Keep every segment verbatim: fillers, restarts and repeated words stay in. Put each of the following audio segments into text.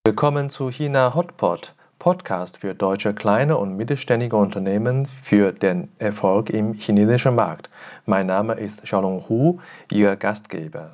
Willkommen zu China Hotpot, Podcast für deutsche kleine und mittelständige Unternehmen für den Erfolg im chinesischen Markt. Mein Name ist Xiaolong Hu, Ihr Gastgeber.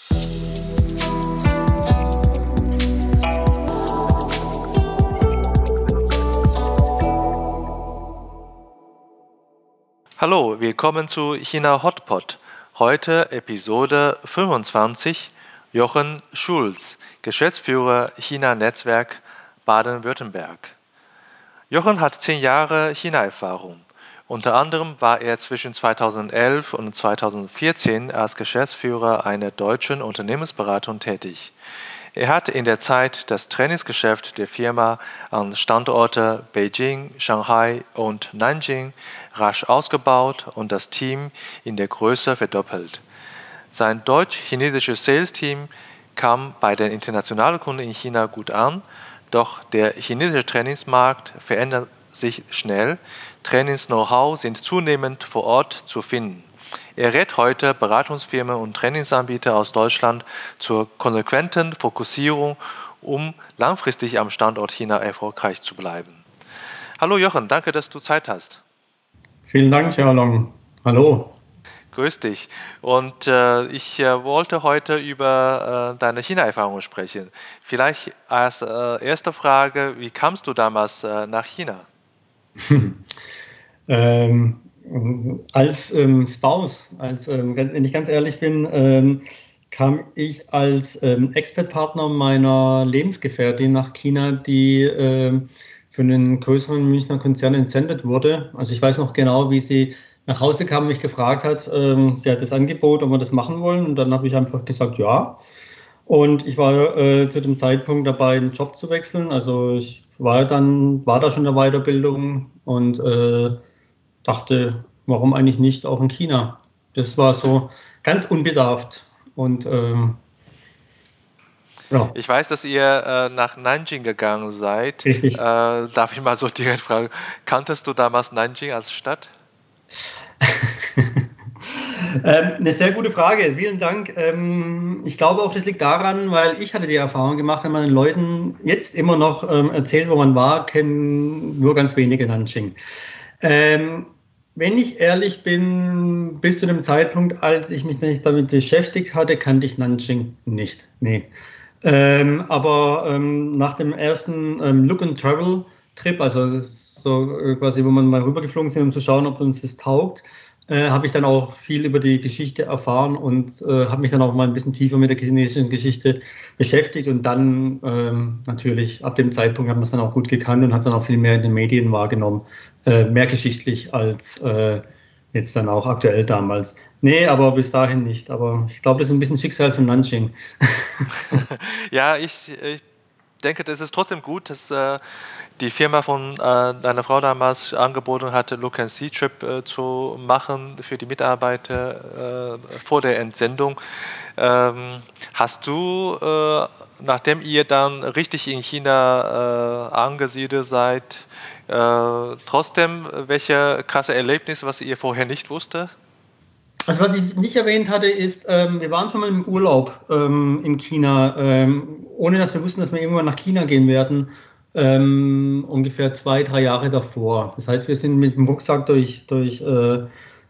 Hallo, willkommen zu China Hotpot. Heute Episode fünfundzwanzig. Jochen Schulz, Geschäftsführer China-Netzwerk Baden-Württemberg. Jochen hat zehn Jahre China-Erfahrung. Unter anderem war er zwischen zweitausendelf und zweitausendvierzehn als Geschäftsführer einer deutschen Unternehmensberatung tätig. Er hat in der Zeit das Trainingsgeschäft der Firma an Standorte Beijing, Shanghai und Nanjing rasch ausgebaut und das Team in der Größe verdoppelt. Sein deutsch-chinesisches Sales-Team kam bei den internationalen Kunden in China gut an, doch der chinesische Trainingsmarkt verändert sich schnell. Trainings-Know-how sind zunehmend vor Ort zu finden. Er rät heute Beratungsfirmen und Trainingsanbieter aus Deutschland zur konsequenten Fokussierung, um langfristig am Standort China erfolgreich zu bleiben. Hallo Jochen, danke, dass du Zeit hast. Vielen Dank, Xiaolong. Hallo. Grüß dich. Und äh, ich äh, wollte heute über äh, deine China-Erfahrung sprechen. Vielleicht als äh, erste Frage, wie kamst du damals äh, nach China? ähm, als ähm, Spouse, als, ähm, wenn ich ganz ehrlich bin, ähm, kam ich als ähm, Expert-Partner meiner Lebensgefährtin nach China, die ähm, für einen größeren Münchner Konzern entsendet wurde. Also ich weiß noch genau, wie sie nach Hause kam und mich gefragt hat, ähm, sie hat das Angebot, ob wir das machen wollen. Und dann habe ich einfach gesagt, ja. Und ich war äh, zu dem Zeitpunkt dabei, einen Job zu wechseln. Also ich war dann, war da schon in der Weiterbildung und äh, dachte, warum eigentlich nicht auch in China? Das war so ganz unbedarft. Und ähm, ja, Ich weiß, dass ihr äh, nach Nanjing gegangen seid. Äh, richtig. darf ich mal so direkt fragen, kanntest du damals Nanjing als Stadt? ähm, eine sehr gute Frage, vielen Dank. Ähm, ich glaube auch, das liegt daran, weil ich hatte die Erfahrung gemacht, wenn man den Leuten jetzt immer noch ähm, erzählt, wo man war, kennen nur ganz wenige Nanjing. Ähm, wenn ich ehrlich bin, bis zu dem Zeitpunkt, als ich mich nicht damit beschäftigt hatte, kannte ich Nanjing nicht. Nee. Ähm, aber ähm, nach dem ersten ähm, Look-and-Travel-Trip, also so äh, quasi, wo man mal rübergeflogen sind, um zu schauen, ob uns das taugt, äh, habe ich dann auch viel über die Geschichte erfahren und äh, habe mich dann auch mal ein bisschen tiefer mit der chinesischen Geschichte beschäftigt. Und dann ähm, natürlich, ab dem Zeitpunkt hat man es dann auch gut gekannt und hat es dann auch viel mehr in den Medien wahrgenommen. Äh, mehr geschichtlich als äh, jetzt dann auch aktuell damals. Nee, aber bis dahin nicht. Aber ich glaube, das ist ein bisschen Schicksal von Nanjing. Ja, ich, ich denke, das ist trotzdem gut, dass äh, die Firma von äh, deiner Frau damals angeboten hatte, Look and See Trip äh, zu machen für die Mitarbeiter äh, vor der Entsendung. Ähm, hast du, äh, nachdem ihr dann richtig in China äh, angesiedelt seid, äh, trotzdem welche krasse Erlebnisse, was ihr vorher nicht wusstet? Also was ich nicht erwähnt hatte, ist, ähm, wir waren schon mal im Urlaub ähm, in China, ähm, ohne dass wir wussten, dass wir irgendwann nach China gehen werden, ähm, ungefähr zwei, drei Jahre davor. Das heißt, wir sind mit dem Rucksack durch, durch äh,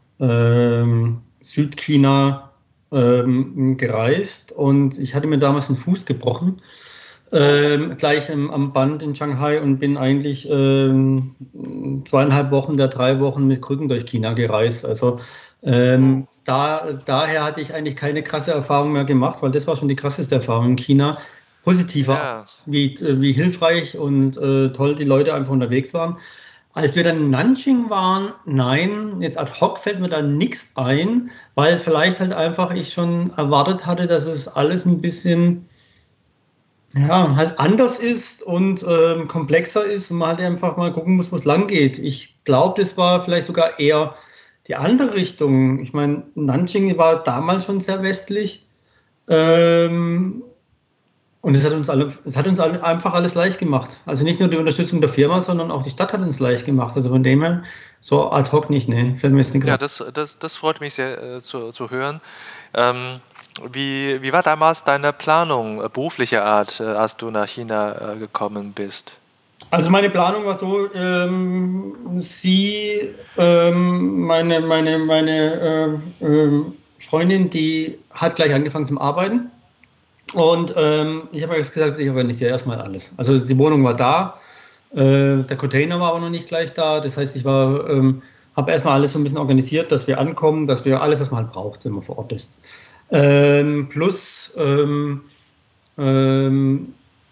ähm, Südchina ähm, gereist und ich hatte mir damals den Fuß gebrochen, ähm, gleich im, am Band in Shanghai und bin eigentlich ähm, zweieinhalb Wochen der drei Wochen mit Krücken durch China gereist. Also Oh. ähm, da, daher hatte ich eigentlich keine krasse Erfahrung mehr gemacht, weil das war schon die krasseste Erfahrung in China. Positiver Ja. Art, wie, wie hilfreich und äh, toll die Leute einfach unterwegs waren. Als wir dann in Nanjing waren, nein, jetzt ad hoc fällt mir da nichts ein, weil es vielleicht halt einfach ich schon erwartet hatte, dass es alles ein bisschen ja, halt anders ist und ähm, komplexer ist und man halt einfach mal gucken muss, wo es lang geht. Ich glaube, das war vielleicht sogar eher die andere Richtung. Ich meine, Nanjing war damals schon sehr westlich. Ähm, Und es hat uns alle, es hat uns alle einfach alles leicht gemacht. Also nicht nur die Unterstützung der Firma, sondern auch die Stadt hat uns leicht gemacht. Also von dem her, so ad hoc nicht, ne? Fällt mir jetzt nicht Ja, grad. das, das, das freut mich sehr äh, zu, zu hören. Ähm, wie, wie war damals deine Planung äh, beruflicher Art, äh, als du nach China äh, gekommen bist? Also meine Planung war so, ähm, sie, ähm, meine, meine, meine äh, ähm, Freundin, die hat gleich angefangen zum Arbeiten. Und ähm, ich habe jetzt gesagt, ich organisiere erstmal alles. Also die Wohnung war da, äh, der Container war aber noch nicht gleich da. Das heißt, ich war, ähm, habe erstmal alles so ein bisschen organisiert, dass wir ankommen, dass wir alles, was man halt braucht, wenn man vor Ort ist. Ähm, plus, ähm, ähm,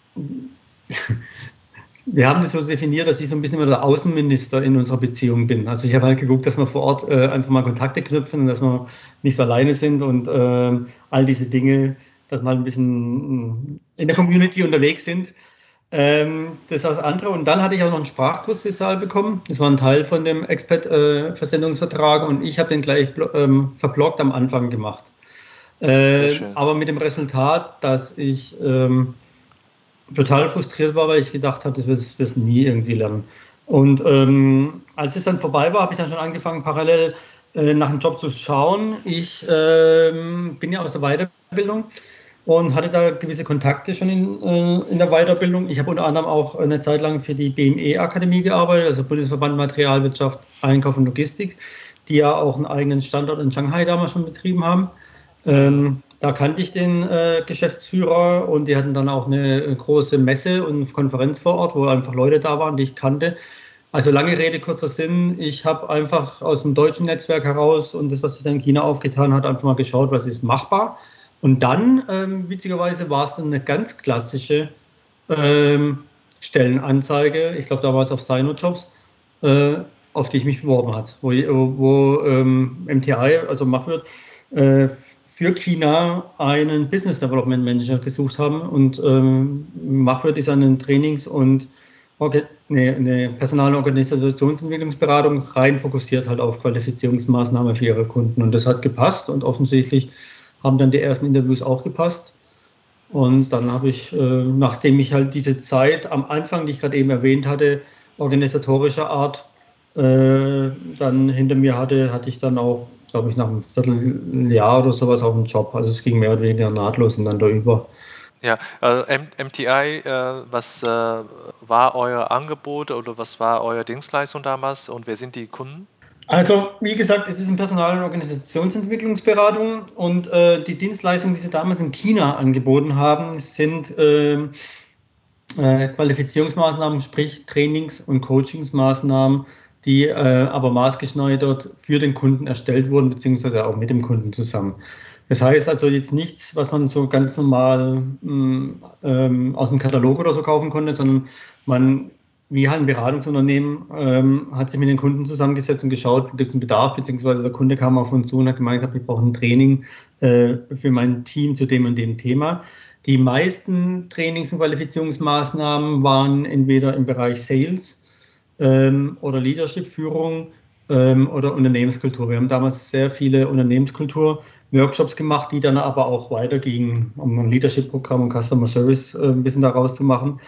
wir haben das so definiert, dass ich so ein bisschen immer der Außenminister in unserer Beziehung bin. Also ich habe halt geguckt, dass wir vor Ort äh, einfach mal Kontakte knüpfen und dass wir nicht so alleine sind und äh, all diese Dinge, dass wir halt ein bisschen in der Community unterwegs sind. Ähm, das war das andere. Und dann hatte ich auch noch einen Sprachkurs bezahlt bekommen. Das war ein Teil von dem Expat-Versendungsvertrag und ich habe den gleich ähm, verblockt am Anfang gemacht. Sehr Äh, schön. aber mit dem Resultat, dass ich ähm, total frustriert war, weil ich gedacht habe, das wirst du nie irgendwie lernen. Und ähm, als es dann vorbei war, habe ich dann schon angefangen, parallel äh, nach einem Job zu schauen. Ich ähm, bin ja aus der Weiterbildung und hatte da gewisse Kontakte schon in, äh, in der Weiterbildung. Ich habe unter anderem auch eine Zeit lang für die B M E-Akademie gearbeitet, also Bundesverband Materialwirtschaft, Einkauf und Logistik, die ja auch einen eigenen Standort in Shanghai damals schon betrieben haben. Mhm. Ähm, da kannte ich den äh, Geschäftsführer und die hatten dann auch eine äh, große Messe und Konferenz vor Ort, wo einfach Leute da waren, die ich kannte. Also lange Rede, kurzer Sinn. Ich habe einfach aus dem deutschen Netzwerk heraus und das, was sich dann in China aufgetan hat, einfach mal geschaut, was ist machbar. Und dann, ähm, witzigerweise, war es dann eine ganz klassische ähm, Stellenanzeige. Ich glaube, damals auf Sinojobs, äh, auf die ich mich beworben habe, wo, wo ähm, M T I, also Machwirt, äh, für China einen Business Development Manager gesucht haben. Und ähm, Machwirt ist eine Trainings- und Orga nee, eine Personal- und Organisationsentwicklungsberatung, rein fokussiert halt auf Qualifizierungsmaßnahmen für ihre Kunden. Und das hat gepasst und offensichtlich haben dann die ersten Interviews auch gepasst. Und dann habe ich, äh, nachdem ich halt diese Zeit am Anfang, die ich gerade eben erwähnt hatte, organisatorischer Art, äh, dann hinter mir hatte, hatte ich dann auch, glaube ich, nach einem Vierteljahr oder sowas auch einen Job. Also es ging mehr oder weniger nahtlos ineinander über. Ja, also M MTI, äh, was äh, war euer Angebot oder was war eure Dienstleistung damals und wer sind die Kunden? Also, wie gesagt, es ist eine Personal- und Organisationsentwicklungsberatung und äh, die Dienstleistungen, die sie damals in China angeboten haben, sind ähm, äh, Qualifizierungsmaßnahmen, sprich Trainings- und Coachingsmaßnahmen, die äh, aber maßgeschneidert für den Kunden erstellt wurden, beziehungsweise auch mit dem Kunden zusammen. Das heißt also jetzt nichts, was man so ganz normal mh, ähm, aus dem Katalog oder so kaufen konnte, sondern man, wie halt ein Beratungsunternehmen, ähm, hat sich mit den Kunden zusammengesetzt und geschaut, gibt es einen Bedarf, beziehungsweise der Kunde kam auf uns zu und hat gemeint, wir brauchen ein Training äh, für mein Team zu dem und dem Thema. Die meisten Trainings- und Qualifizierungsmaßnahmen waren entweder im Bereich Sales ähm, oder Leadership-Führung ähm, oder Unternehmenskultur. Wir haben damals sehr viele Unternehmenskultur-Workshops gemacht, die dann aber auch weitergingen, um ein Leadership-Programm und Customer Service äh, ein bisschen daraus zu machen.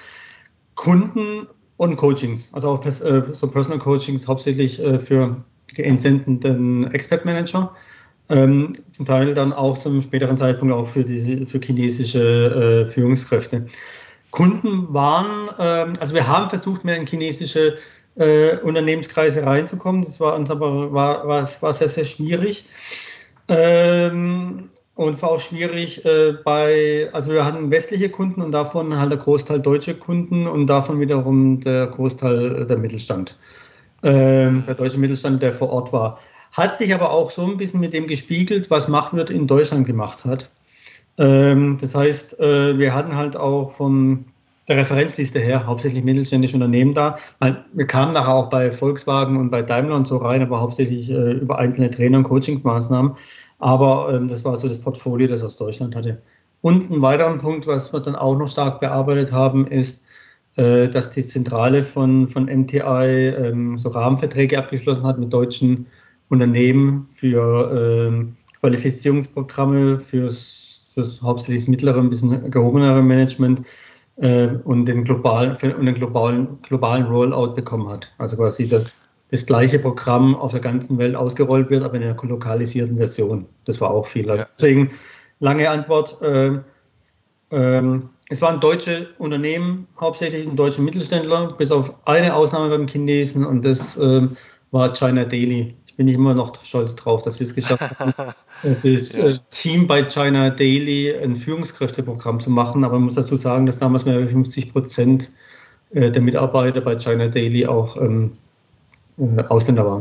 Kunden und Coachings, also auch pers äh, so Personal Coachings, hauptsächlich äh, für die entsendenden Expert-Manager. Ähm, zum Teil dann auch zum späteren Zeitpunkt auch für, diese, für chinesische äh, Führungskräfte. Kunden waren, ähm, also wir haben versucht, mehr in chinesische äh, Unternehmenskreise reinzukommen. Das war uns aber war, war, war sehr, sehr schwierig. Ähm, und es war auch schwierig äh, bei, also wir hatten westliche Kunden und davon halt der Großteil deutsche Kunden und davon wiederum der Großteil der Mittelstand. Ähm, der Mhm. deutsche Mittelstand, der vor Ort war. Hat sich aber auch so ein bisschen mit dem gespiegelt, was Machwirt in Deutschland gemacht hat. Ähm, das heißt, äh, wir hatten halt auch von der Referenzliste her hauptsächlich mittelständische Unternehmen da. Man, wir kamen nachher auch bei Volkswagen und bei Daimler und so rein, aber hauptsächlich äh, über einzelne Trainer- und Coaching-Maßnahmen. Aber ähm, das war so das Portfolio, das aus Deutschland hatte. Und ein weiterer Punkt, was wir dann auch noch stark bearbeitet haben, ist, äh, dass die Zentrale von, von M T I ähm, so Rahmenverträge abgeschlossen hat mit deutschen Unternehmen für ähm, Qualifizierungsprogramme fürs, fürs hauptsächlich das mittlere, ein bisschen gehobenere Management äh, und den globalen, und den globalen, globalen Rollout bekommen hat. Also quasi das, das gleiche Programm auf der ganzen Welt ausgerollt wird, aber in einer lokalisierten Version. Das war auch viel. Also Ja. deswegen lange Antwort. Äh, ähm, es waren deutsche Unternehmen, hauptsächlich ein deutscher Mittelständler, bis auf eine Ausnahme beim Chinesen, und das ähm, war China Daily. Ich bin immer noch stolz drauf, dass wir es geschafft haben, das Ja. äh, Team bei China Daily ein Führungskräfteprogramm zu machen. Aber man muss dazu sagen, dass damals mehr als fünfzig Prozent äh, der Mitarbeiter bei China Daily auch ähm, äh, Ausländer waren.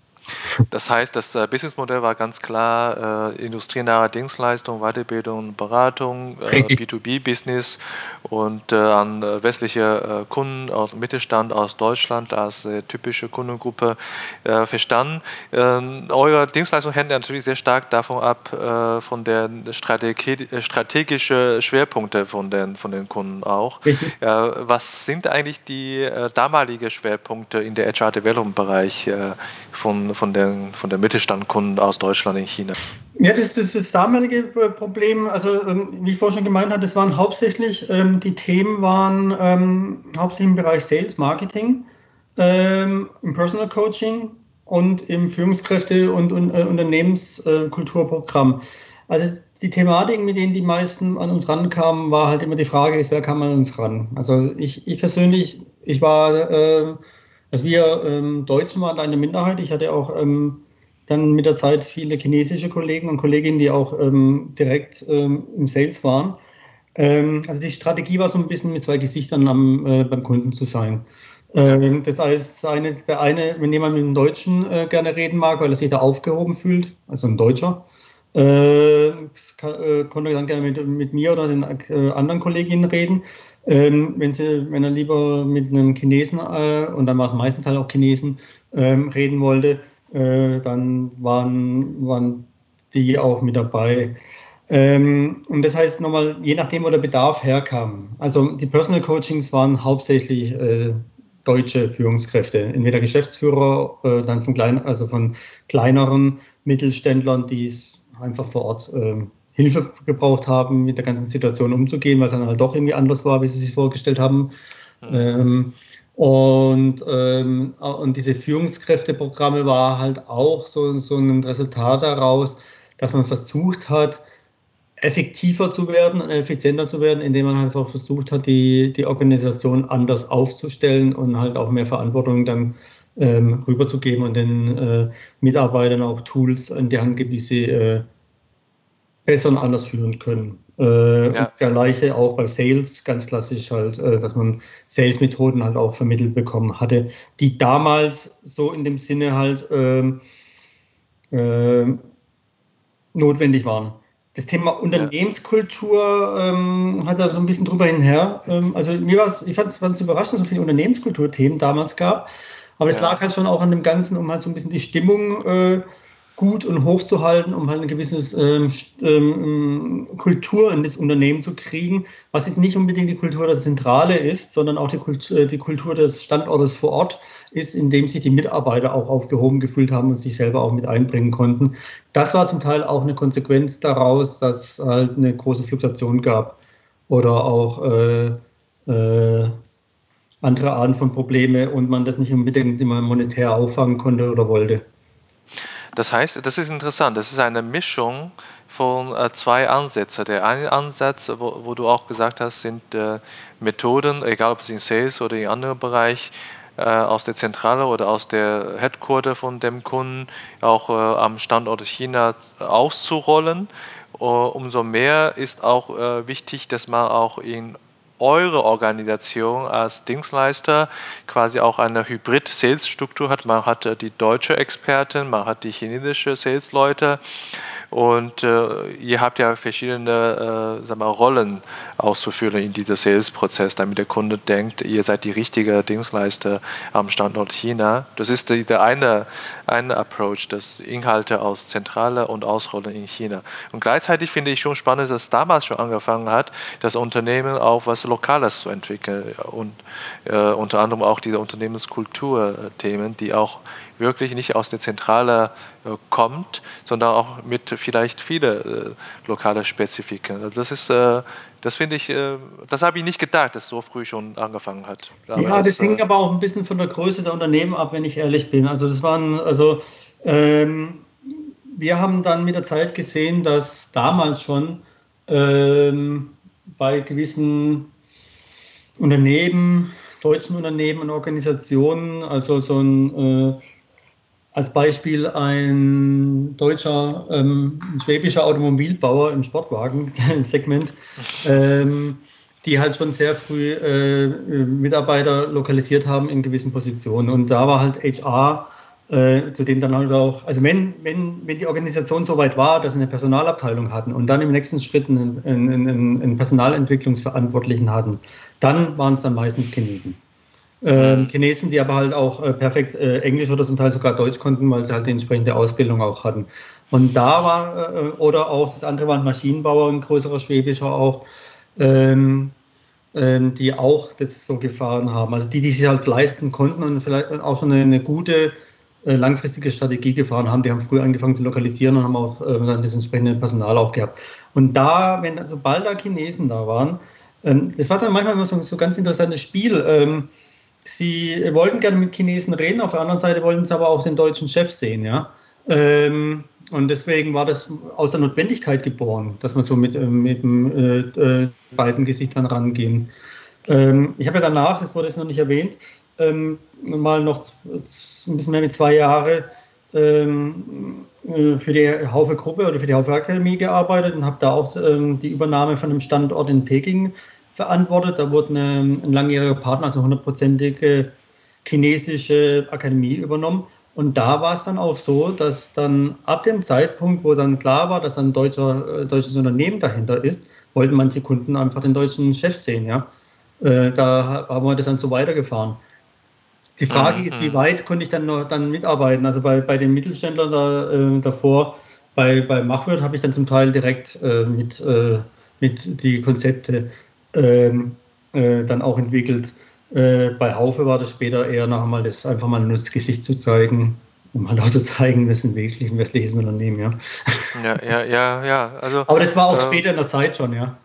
Das heißt, das äh, Businessmodell war ganz klar äh, industrienahe Dienstleistung, Weiterbildung, Beratung, äh, Richtig. B zwei B-Business und äh, an äh, westliche äh, Kunden aus Mittelstand aus Deutschland als äh, typische Kundengruppe äh, verstanden. Ähm, eure Dienstleistung hängt natürlich sehr stark davon ab, äh, von den Strategie, strategischen Schwerpunkte von den, von den Kunden auch. Richtig. Äh, was sind eigentlich die äh, damaligen Schwerpunkte in der H R-Development-Bereich äh, von, von der von der Mittelstandkunden aus Deutschland in China? Ja, das, das, das damalige Problem, also ähm, wie ich vorhin schon gemeint habe, das waren hauptsächlich, ähm, die Themen waren ähm, hauptsächlich im Bereich Sales, Marketing, ähm, im Personal Coaching und im Führungskräfte- und, und äh, Unternehmenskulturprogramm. Also die Thematiken, mit denen die meisten an uns rankamen, war halt immer die Frage, ist, wer kann man an uns ran? Also ich, ich persönlich, ich war, äh, also wir ähm, Deutschen waren eine Minderheit. Ich hatte auch ähm, dann mit der Zeit viele chinesische Kollegen und Kolleginnen, die auch ähm, direkt ähm, im Sales waren. Ähm, also die Strategie war so ein bisschen mit zwei Gesichtern am, äh, beim Kunden zu sein. Ja. Ähm, das heißt, eine, der eine, wenn jemand mit einem Deutschen äh, gerne reden mag, weil er sich da aufgehoben fühlt, also ein Deutscher, äh, kann, äh, konnte dann gerne mit, mit mir oder den äh, anderen Kolleginnen reden. Ähm, wenn, sie, wenn er lieber mit einem Chinesen, äh, und dann war es meistens halt auch Chinesen, ähm, reden wollte, äh, dann waren, waren die auch mit dabei. Ähm, und das heißt nochmal, je nachdem, wo der Bedarf herkam. Also die Personal Coachings waren hauptsächlich äh, deutsche Führungskräfte, entweder Geschäftsführer, äh, dann von klein, also von kleineren Mittelständlern, die es einfach vor Ort äh, Hilfe gebraucht haben, mit der ganzen Situation umzugehen, weil es dann halt doch irgendwie anders war, wie sie sich vorgestellt haben. Mhm. Ähm, und, ähm, und diese Führungskräfteprogramme war halt auch so, so ein Resultat daraus, dass man versucht hat, effektiver zu werden und effizienter zu werden, indem man halt einfach versucht hat, die, die Organisation anders aufzustellen und halt auch mehr Verantwortung dann ähm, rüberzugeben und den äh, Mitarbeitern auch Tools in die Hand gibt, die sie äh, besser und anders führen können. Äh, und Ja. das Gleiche auch bei Sales, ganz klassisch halt, äh, dass man Sales-Methoden halt auch vermittelt bekommen hatte, die damals so in dem Sinne halt ähm, äh, notwendig waren. Das Thema Ja. Unternehmenskultur ähm, hat da so ein bisschen drüber hinher. Ähm, also mir war es, ich fand es ganz überraschend, so viele Unternehmenskulturthemen damals gab. Aber es Ja. lag halt schon auch an dem Ganzen, um halt so ein bisschen die Stimmung äh, gut und hoch zu halten, um halt eine gewisse ähm, ähm, Kultur in das Unternehmen zu kriegen, was jetzt nicht unbedingt die Kultur der Zentrale ist, sondern auch die Kultur, die Kultur des Standortes vor Ort ist, in dem sich die Mitarbeiter auch aufgehoben gefühlt haben und sich selber auch mit einbringen konnten. Das war zum Teil auch eine Konsequenz daraus, dass es halt eine große Fluktuation gab oder auch äh, äh, andere Arten von Probleme und man das nicht unbedingt immer monetär auffangen konnte oder wollte. Das heißt, das ist interessant, das ist eine Mischung von äh, zwei Ansätzen. Der eine Ansatz, wo, wo du auch gesagt hast, sind äh, Methoden, egal ob es in Sales oder in anderen Bereich, äh, aus der Zentrale oder aus der Headquarter von dem Kunden auch äh, am Standort China auszurollen. Uh, umso mehr ist auch äh, wichtig, dass man auch in eure Organisation als Dienstleister quasi auch eine Hybrid-Sales-Struktur hat. Man hat äh, die deutsche Expertin, man hat die chinesische Sales-Leute und äh, ihr habt ja verschiedene äh, sag mal, Rollen auszufüllen in diesem Sales-Prozess, damit der Kunde denkt, ihr seid die richtige Dienstleister am Standort China. Das ist die, der eine, eine Approach, das Inhalte aus Zentrale und Ausrollen in China. Und gleichzeitig finde ich schon spannend, dass damals schon angefangen hat, das Unternehmen auch was Lokales zu entwickeln und äh, unter anderem auch diese Unternehmenskultur-Themen, die auch wirklich nicht aus der Zentrale äh, kommt, sondern auch mit vielleicht viele äh, lokale Spezifiken. Also das ist, äh, das finde ich, äh, das habe ich nicht gedacht, dass so früh schon angefangen hat. Aber Ja, das, das hing äh, aber auch ein bisschen von der Größe der Unternehmen ab, wenn ich ehrlich bin. Also das waren, also ähm, wir haben dann mit der Zeit gesehen, dass damals schon ähm, bei gewissen Unternehmen, deutschen Unternehmen und Organisationen, also so ein, äh, als Beispiel ein deutscher, ähm, ein schwäbischer Automobilbauer im Sportwagen-Segment, ähm, die halt schon sehr früh äh, Mitarbeiter lokalisiert haben in gewissen Positionen. Und da war halt H R, äh, zu dem dann halt auch, also wenn, wenn, wenn die Organisation so weit war, dass sie eine Personalabteilung hatten und dann im nächsten Schritt einen, einen, einen Personalentwicklungsverantwortlichen hatten, dann waren es dann meistens Chinesen. Ähm, mhm. Chinesen, die aber halt auch äh, perfekt äh, Englisch oder zum Teil sogar Deutsch konnten, weil sie halt die entsprechende Ausbildung auch hatten. Und da war, äh, oder auch, das andere waren Maschinenbauer, ein größerer schwäbischer auch, ähm, ähm, die auch das so gefahren haben. Also die, die sich halt leisten konnten und vielleicht auch schon eine, eine gute äh, langfristige Strategie gefahren haben, die haben früh angefangen zu lokalisieren und haben auch äh, dann das entsprechende Personal auch gehabt. Und da, wenn dann, sobald da Chinesen da waren, ähm, das war dann manchmal immer so, so ein ganz interessantes Spiel. Ähm, Sie wollten gerne mit Chinesen reden, auf der anderen Seite wollten sie aber auch den deutschen Chef sehen, ja. Ähm, und deswegen war das aus der Notwendigkeit geboren, dass man so mit, mit äh, äh, beiden Gesichtern rangehen. Ähm, ich habe ja danach, das wurde jetzt noch nicht erwähnt, ähm, mal noch ein bisschen mehr wie zwei Jahre ähm, äh, für die Haufe-Gruppe oder für die Haufe-Akademie gearbeitet und habe da auch ähm, die Übernahme von einem Standort in Peking verantwortet. Da wurde eine, ein langjähriger Partner, also hundertprozentige chinesische Akademie übernommen. Und da war es dann auch so, dass dann ab dem Zeitpunkt, wo dann klar war, dass ein deutscher, äh, deutsches Unternehmen dahinter ist, wollten manche Kunden einfach den deutschen Chef sehen. Ja? Äh, da haben wir das dann so weitergefahren. Die Frage Mhm. ist, wie Mhm. weit konnte ich dann noch dann mitarbeiten? Also bei, bei den Mittelständlern da, äh, davor, bei, bei Machwirt habe ich dann zum Teil direkt äh, mit, äh, mit die Konzepte ähm, äh, dann auch entwickelt. Äh, bei Haufe war das später eher noch einmal das einfach mal nur das Gesicht zu zeigen, um halt auch zu zeigen, wir sind wirklich ein westliches Unternehmen, ja. Ja, ja, ja, ja. Also Aber das war auch äh, später in der Zeit schon, ja.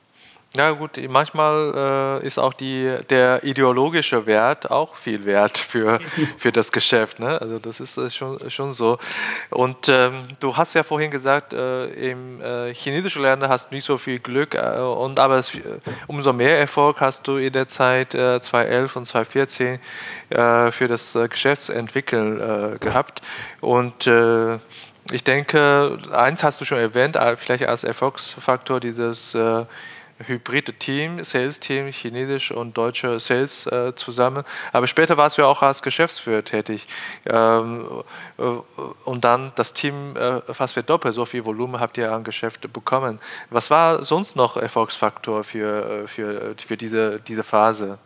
ja gut, manchmal äh, ist auch die, der ideologische Wert auch viel wert für, für das Geschäft. Ne? Also das ist äh, schon, schon so. Und ähm, du hast ja vorhin gesagt, äh, im äh, chinesischen Lernen hast du nicht so viel Glück, äh, und aber es, äh, umso mehr Erfolg hast du in der Zeit äh, zweitausendelf und zweitausendvierzehn äh, für das äh, Geschäftsentwickeln äh, gehabt. Und äh, ich denke, eins hast du schon erwähnt, äh, vielleicht als Erfolgsfaktor dieses äh, hybride Team, Sales-Team, chinesisch und deutsche Sales äh, zusammen. Aber später warst du ja auch als Geschäftsführer tätig. Ähm, äh, und dann das Team äh, fast verdoppelt, so viel Volumen habt ihr an Geschäfte bekommen. Was war sonst noch Erfolgsfaktor für, äh, für, für diese, diese Phase?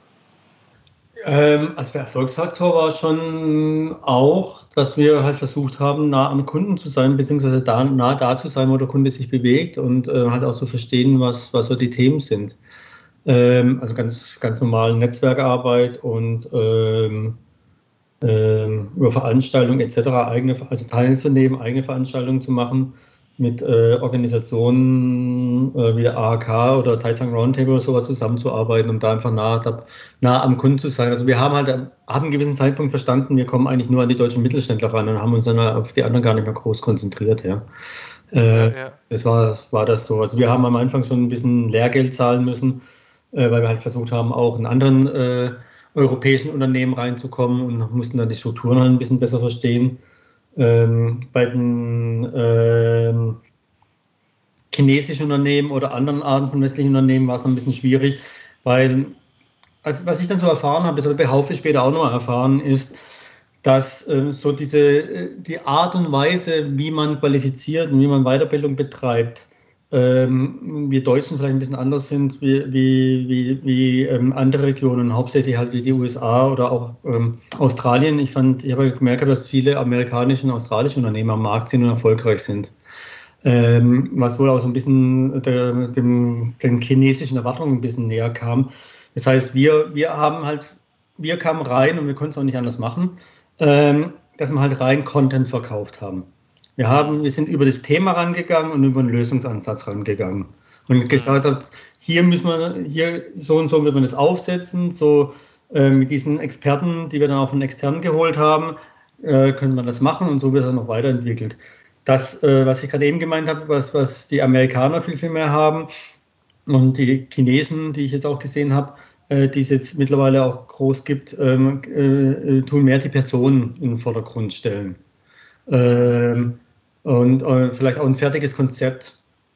Ähm, also der Erfolgsfaktor war schon auch, dass wir halt versucht haben, nah am Kunden zu sein, beziehungsweise da, nah da zu sein, wo der Kunde sich bewegt und äh, halt auch zu verstehen, was, was so die Themen sind. Ähm, also ganz, ganz normale Netzwerkarbeit und ähm, ähm, über Veranstaltungen et cetera, eigene, also teilzunehmen, eigene Veranstaltungen zu machen mit äh, Organisationen äh, wie der A H K oder Taizang Roundtable oder sowas zusammenzuarbeiten und da einfach nah, da, nah am Kunden zu sein. Also wir haben halt haben einen gewissen Zeitpunkt verstanden, wir kommen eigentlich nur an die deutschen Mittelständler ran und haben uns dann auf die anderen gar nicht mehr groß konzentriert. Ja. Ja, Äh, ja. das war, das war das so. Also wir haben am Anfang schon ein bisschen Lehrgeld zahlen müssen, äh, weil wir halt versucht haben, auch in anderen äh, europäischen Unternehmen reinzukommen und mussten dann die Strukturen halt ein bisschen besser verstehen. Ähm, bei den ähm, chinesischen Unternehmen oder anderen Arten von westlichen Unternehmen war es dann ein bisschen schwierig, weil also, was ich dann so erfahren habe, das habe ich bei Haufe später auch noch erfahren, ist, dass äh, so diese äh, die Art und Weise, wie man qualifiziert und wie man Weiterbildung betreibt, ähm, wir Deutschen vielleicht ein bisschen anders sind wie, wie, wie, wie ähm, andere Regionen, hauptsächlich halt wie die U S A oder auch ähm, Australien. Ich fand, ich habe gemerkt, dass viele amerikanische und australische Unternehmen am Markt sind und erfolgreich sind. Ähm, was wohl auch so ein bisschen der, dem, den chinesischen Erwartungen ein bisschen näher kam. Das heißt, wir, wir haben halt, wir kamen rein und wir konnten es auch nicht anders machen. Ähm, dass wir halt rein Content verkauft haben. Wir haben, wir sind über das Thema rangegangen und über den Lösungsansatz rangegangen und gesagt haben, hier müssen wir, hier so und so wird man das aufsetzen, so äh, mit diesen Experten, die wir dann auch von externen geholt haben, äh, können wir das machen und so wird es dann noch weiterentwickelt. Das, äh, was ich gerade eben gemeint habe, was, was die Amerikaner viel, viel mehr haben und die Chinesen, die ich jetzt auch gesehen habe, äh, die es jetzt mittlerweile auch groß gibt, ähm, äh, tun mehr die Personen in den Vordergrund stellen. Ähm, und äh, vielleicht auch ein fertiges Konzept.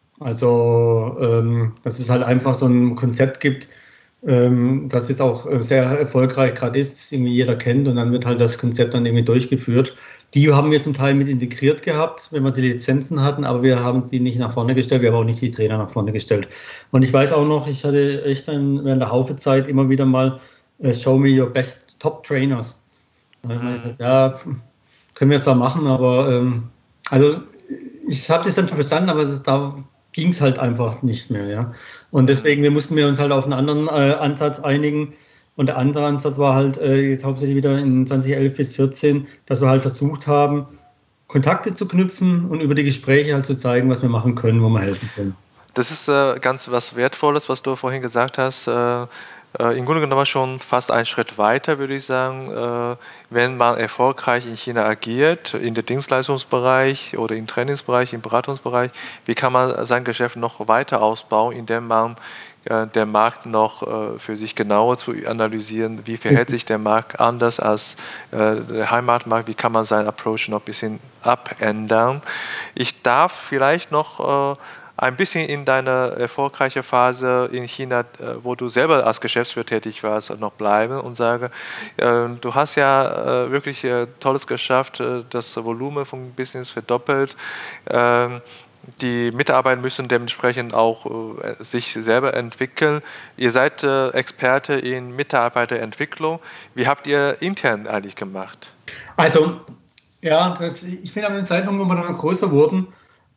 Also, ähm, dass es halt einfach so ein Konzept gibt, ähm, das jetzt auch sehr erfolgreich gerade ist, das irgendwie jeder kennt und dann wird halt das Konzept dann irgendwie durchgeführt. Die haben wir zum Teil mit integriert gehabt, wenn wir die Lizenzen hatten, aber wir haben die nicht nach vorne gestellt, wir haben auch nicht die Trainer nach vorne gestellt. Und ich weiß auch noch, ich hatte echt während der Haufe-Zeit immer wieder mal äh, Show me your best top trainers. Da habe ich mir gedacht, ja, können wir zwar machen, aber ähm, also ich habe das dann schon verstanden, aber das, da ging es halt einfach nicht mehr, ja. Und deswegen, wir mussten wir uns halt auf einen anderen äh, Ansatz einigen. Und der andere Ansatz war halt äh, jetzt hauptsächlich wieder in zwanzig elf bis vierzehn, dass wir halt versucht haben, Kontakte zu knüpfen und über die Gespräche halt zu zeigen, was wir machen können, wo wir helfen können. Das ist äh, ganz was Wertvolles, was du vorhin gesagt hast. Äh, äh, Im Grunde genommen schon fast einen Schritt weiter, würde ich sagen. Äh, wenn man erfolgreich in China agiert, in der Dienstleistungsbereich oder im Trainingsbereich, im Beratungsbereich, wie kann man sein Geschäft noch weiter ausbauen, indem man äh, den Markt noch äh, für sich genauer zu analysieren, wie verhält sich der Markt anders als äh, der Heimatmarkt, wie kann man seinen Approach noch ein bisschen abändern. Ich darf vielleicht noch äh, ein bisschen in deiner erfolgreichen Phase in China, wo du selber als Geschäftsführer tätig warst, noch bleiben und sage, äh, du hast ja äh, wirklich äh, Tolles geschafft, äh, das Volumen vom Business verdoppelt. Äh, die Mitarbeiter müssen dementsprechend auch äh, sich selber entwickeln. Ihr seid äh, Experte in Mitarbeiterentwicklung. Wie habt ihr intern eigentlich gemacht? Also, ja, das, ich bin an dem Zeitpunkt, wo wir dann größer wurden,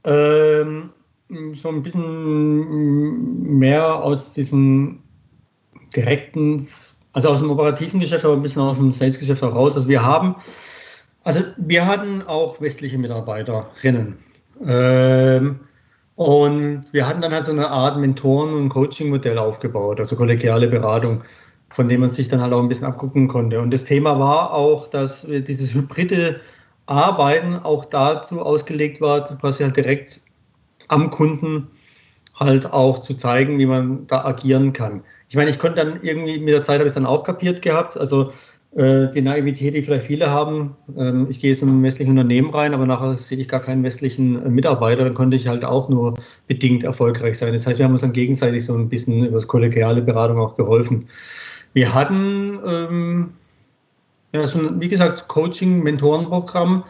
ähm, so ein bisschen mehr aus diesem direkten, also aus dem operativen Geschäft, aber ein bisschen aus dem Sales-Geschäft heraus. Also wir haben, also wir hatten auch westliche Mitarbeiterinnen. Ähm, und wir hatten dann halt so eine Art Mentoren- und Coaching-Modell aufgebaut, also kollegiale Beratung, von dem man sich dann halt auch ein bisschen abgucken konnte. Und das Thema war auch, dass dieses hybride Arbeiten auch dazu ausgelegt war, quasi halt direkt am Kunden halt auch zu zeigen, wie man da agieren kann. Ich meine, ich konnte dann irgendwie mit der Zeit habe ich es dann auch kapiert gehabt, also äh, die Naivität, die vielleicht viele haben. Ähm, ich gehe jetzt in ein westliches Unternehmen rein, aber nachher sehe ich gar keinen westlichen äh, Mitarbeiter, dann konnte ich halt auch nur bedingt erfolgreich sein. Das heißt, wir haben uns dann gegenseitig so ein bisschen über das kollegiale Beratung auch geholfen. Wir hatten, ähm, ja, so ein, wie gesagt, Coaching, Mentorenprogramm,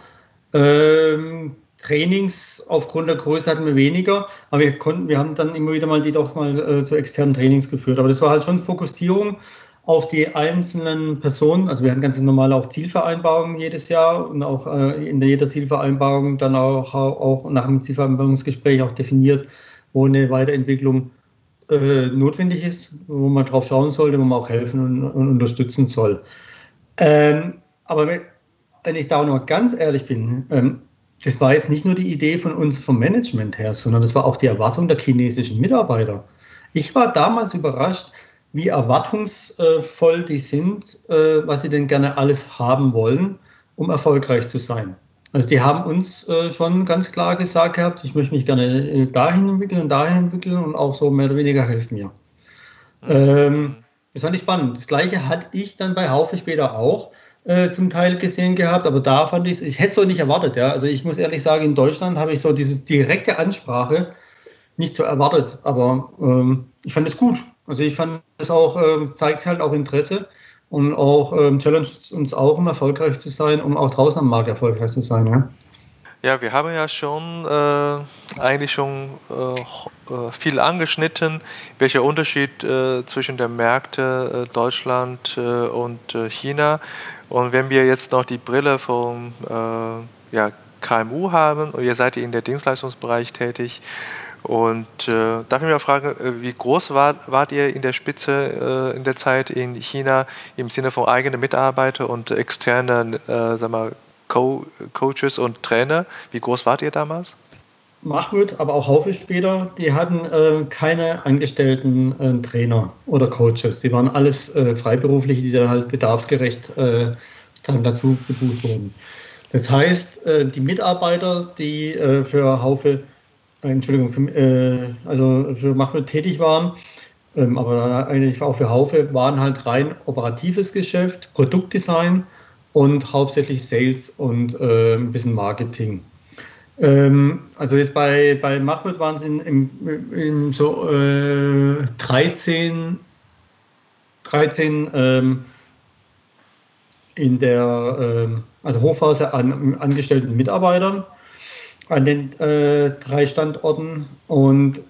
ähm, Trainings aufgrund der Größe hatten wir weniger, aber wir konnten, wir haben dann immer wieder mal die doch mal äh, zu externen Trainings geführt. Aber das war halt schon Fokussierung auf die einzelnen Personen. Also wir hatten ganz normal auch Zielvereinbarungen jedes Jahr und auch äh, in jeder Zielvereinbarung dann auch, auch nach dem Zielvereinbarungsgespräch auch definiert, wo eine Weiterentwicklung äh, notwendig ist, wo man drauf schauen sollte, wo man auch helfen und, und unterstützen soll. Ähm, aber wenn ich da auch noch ganz ehrlich bin, ähm, das war jetzt nicht nur die Idee von uns vom Management her, sondern das war auch die Erwartung der chinesischen Mitarbeiter. Ich war damals überrascht, wie erwartungsvoll die sind, äh, was sie denn gerne alles haben wollen, um erfolgreich zu sein. Also die haben uns äh, schon ganz klar gesagt gehabt, ich möchte mich gerne äh, dahin entwickeln und dahin entwickeln und auch so mehr oder weniger helft mir. Mhm. Ähm, das fand ich spannend. Das Gleiche hatte ich dann bei Haufe später auch äh, zum Teil gesehen gehabt, aber da fand ich es, ich hätte es so nicht erwartet. Ja. Also ich muss ehrlich sagen, in Deutschland habe ich so diese direkte Ansprache nicht so erwartet, aber ähm, ich fand es gut. Also ich fand es auch, äh, zeigt halt auch Interesse und auch ähm, challenged uns auch, um erfolgreich zu sein, um auch draußen am Markt erfolgreich zu sein. Ja. Ja, wir haben ja schon äh, eigentlich schon äh, viel angeschnitten, welcher Unterschied äh, zwischen den Märkten äh, Deutschland äh, und äh, China. Und wenn wir jetzt noch die Brille vom äh, ja, K M U haben, und ihr seid ja in der Dienstleistungsbereich tätig, und äh, darf ich mal fragen, wie groß war, wart ihr in der Spitze äh, in der Zeit in China im Sinne von eigenen Mitarbeiter und externen, äh, sag mal, Co- Coaches und Trainer. Wie groß wart ihr damals? Mahmoud, aber auch Haufe später, die hatten äh, keine angestellten äh, Trainer oder Coaches. Die waren alles äh, Freiberufliche, die dann halt bedarfsgerecht äh, dann dazu gebucht wurden. Das heißt, äh, die Mitarbeiter, die äh, für Haufe, äh, Entschuldigung, für, äh, also für Mahmoud tätig waren, ähm, aber eigentlich auch für Haufe, waren halt rein operatives Geschäft, Produktdesign und hauptsächlich Sales und äh, ein bisschen Marketing. Ähm, also jetzt bei, bei Mahmoud waren es in, im, im so äh, dreizehn, dreizehn ähm, in der ähm, also Hochphase an angestellten Mitarbeitern an den äh, drei Standorten und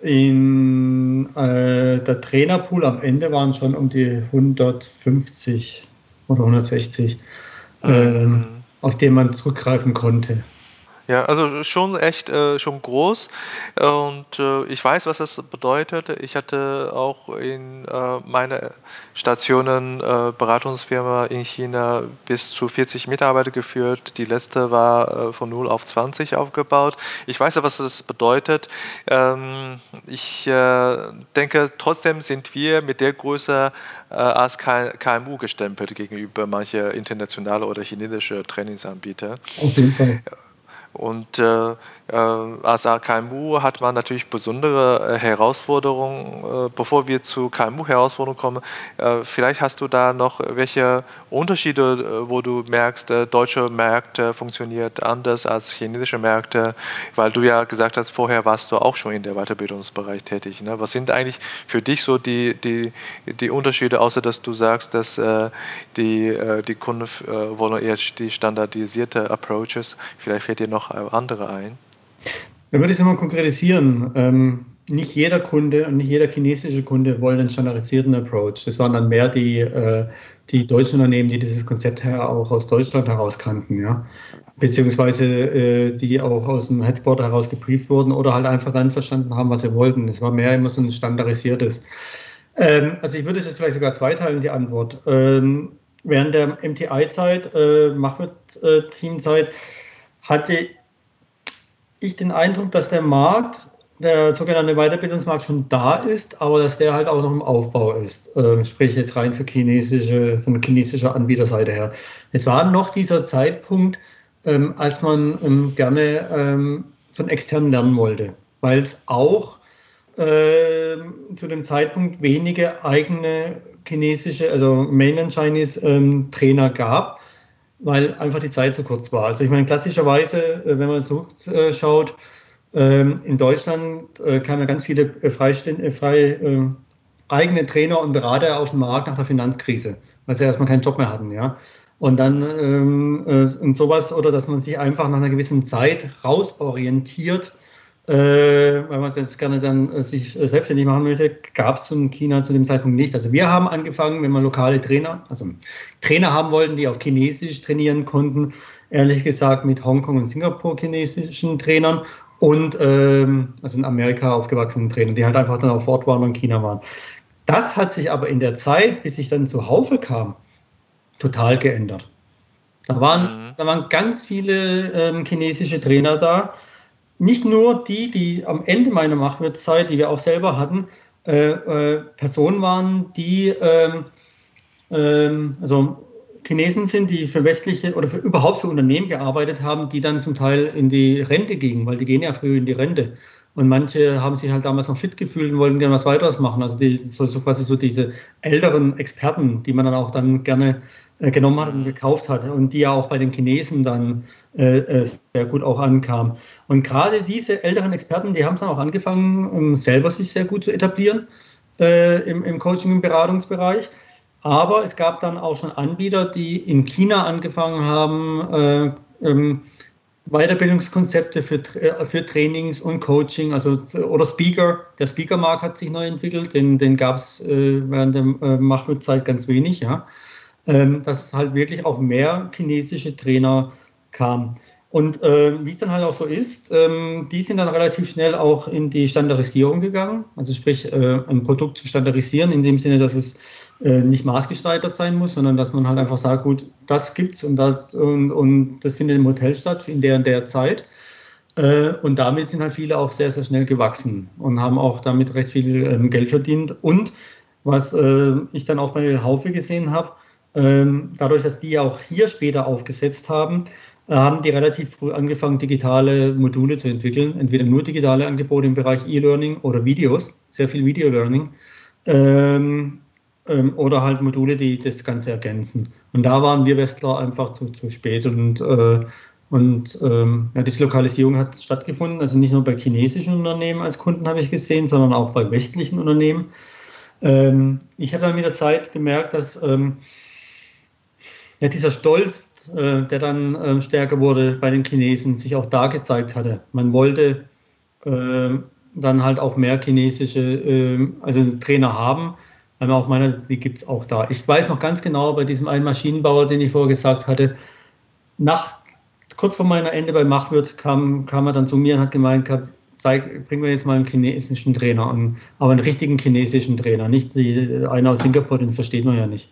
in äh, der Trainerpool am Ende waren schon um die hundertfünfzig oder hundertsechzig, ähm, Mhm. auf den man zurückgreifen konnte. Ja, also schon echt äh, schon groß und äh, ich weiß, was das bedeutet. Ich hatte auch in äh, meiner Stationen äh, Beratungsfirma in China bis zu vierzig Mitarbeiter geführt. Die letzte war äh, von null auf zwanzig aufgebaut. Ich weiß ja, was das bedeutet. Ähm, ich äh, denke, trotzdem sind wir mit der Größe äh, als K M U gestempelt gegenüber manche internationale oder chinesische Trainingsanbieter. Auf jeden Fall. Und äh, äh, als K M U hat man natürlich besondere äh, Herausforderungen. Äh, bevor wir zu K M U-Herausforderungen kommen, äh, vielleicht hast du da noch welche Unterschiede, äh, wo du merkst, äh, deutsche Märkte funktioniert anders als chinesische Märkte, weil du ja gesagt hast, vorher warst du auch schon in der Weiterbildungsbereich tätig. Ne? Was sind eigentlich für dich so die, die, die Unterschiede, außer dass du sagst, dass äh, die, äh, die Kunden äh, wollen eher die standardisierte Approaches, vielleicht fällt dir noch andere ein? Da würde ich es mal konkretisieren. Ähm, nicht jeder Kunde und nicht jeder chinesische Kunde wollen einen standardisierten Approach. Das waren dann mehr die, äh, die deutschen Unternehmen, die dieses Konzept her auch aus Deutschland heraus kannten, ja. Beziehungsweise äh, die auch aus dem Headquarter heraus gebrieft wurden oder halt einfach dann verstanden haben, was sie wollten. Es war mehr immer so ein standardisiertes. Ähm, also ich würde es jetzt vielleicht sogar zweiteilen, die Antwort. Ähm, während der M T I-Zeit, äh, Mahmoud-Teamzeit, hatte ich den Eindruck, dass der Markt, der sogenannte Weiterbildungsmarkt schon da ist, aber dass der halt auch noch im Aufbau ist. Ähm, sprich jetzt rein für chinesische, von chinesischer Anbieterseite her. Es war noch dieser Zeitpunkt, ähm, als man ähm, gerne ähm, von externen lernen wollte, weil es auch ähm, zu dem Zeitpunkt wenige eigene chinesische, also Mainland Chinese ähm, Trainer gab, weil einfach die Zeit zu kurz war. Also ich meine, klassischerweise, äh, wenn man zurückschaut, ähm, in Deutschland äh, kamen ja ganz viele äh, Freiständ- äh, frei, äh, eigene Trainer und Berater auf den Markt nach der Finanzkrise, weil sie erstmal keinen Job mehr hatten, ja. Und dann ähm, äh, und sowas, oder dass man sich einfach nach einer gewissen Zeit rausorientiert, äh, weil man das gerne dann äh, sich äh, selbstständig machen möchte, gab es in China zu dem Zeitpunkt nicht. Also wir haben angefangen, wenn wir lokale Trainer, also Trainer haben wollten, die auf Chinesisch trainieren konnten, ehrlich gesagt mit Hongkong und Singapur chinesischen Trainern und ähm, also in Amerika aufgewachsenen Trainern, die halt einfach dann auch vor Ort waren und in China waren. Das hat sich aber in der Zeit, bis ich dann zu Haufe kam, total geändert. Da waren, Mhm. da waren ganz viele ähm, chinesische Trainer da. Nicht nur die, die am Ende meiner Machwirtszeit, die wir auch selber hatten, äh, äh, Personen waren, die ähm, ähm, also Chinesen sind, die für westliche oder für überhaupt für Unternehmen gearbeitet haben, die dann zum Teil in die Rente gingen, weil die gehen ja früh in die Rente. Und manche haben sich halt damals noch fit gefühlt und wollten gerne was weiteres machen. Also die, so, so quasi so diese älteren Experten, die man dann auch dann gerne äh, genommen hat und Mhm. gekauft hat und die ja auch bei den Chinesen dann äh, äh, sehr gut auch ankamen. Und gerade diese älteren Experten, die haben es dann auch angefangen, um selber sich sehr gut zu etablieren äh, im, im Coaching- und Beratungsbereich. Aber es gab dann auch schon Anbieter, die in China angefangen haben, äh, ähm, Weiterbildungskonzepte für, äh, für Trainings und Coaching, also oder Speaker. Der Speaker-Markt hat sich neu entwickelt, den, den gab es äh, während der äh, Mahmoud-Zeit ganz wenig, ja. Ähm, dass es halt wirklich auch mehr chinesische Trainer kam. Und äh, wie es dann halt auch so ist, ähm, die sind dann relativ schnell auch in die Standardisierung gegangen, also sprich äh, ein Produkt zu standardisieren, in dem Sinne, dass es äh, nicht maßgeschneidert sein muss, sondern dass man halt einfach sagt, gut, das gibt's und das, und, und das findet im Hotel statt in der und der Zeit. Äh, und damit sind halt viele auch sehr, sehr schnell gewachsen und haben auch damit recht viel ähm, Geld verdient. Und was äh, ich dann auch bei Haufe gesehen habe, ähm, dadurch, dass die auch hier später aufgesetzt haben, äh, haben die relativ früh angefangen, digitale Module zu entwickeln. Entweder nur digitale Angebote im Bereich E-Learning oder Videos, sehr viel Video-Learning. Ähm, ähm, oder halt Module, die das Ganze ergänzen. Und da waren wir Westler einfach zu, zu spät. Und, äh, und ähm, ja, diese Lokalisierung hat stattgefunden, also nicht nur bei chinesischen Unternehmen als Kunden habe ich gesehen, sondern auch bei westlichen Unternehmen. Ähm, ich habe dann mit der Zeit gemerkt, dass ähm, ja, dieser Stolz, äh, der dann ähm, stärker wurde bei den Chinesen, sich auch da gezeigt hatte. Man wollte äh, dann halt auch mehr chinesische äh, also Trainer haben, weil man auch meinte, die gibt es auch da. Ich weiß noch ganz genau, bei diesem einen Maschinenbauer, den ich vorher gesagt hatte, nach, kurz vor meiner Ende bei Machwirt kam, kam er dann zu mir und hat gemeint gehabt, zeig, bringen wir jetzt mal einen chinesischen Trainer an, aber einen richtigen chinesischen Trainer, nicht die, einer aus Singapur, den versteht man ja nicht.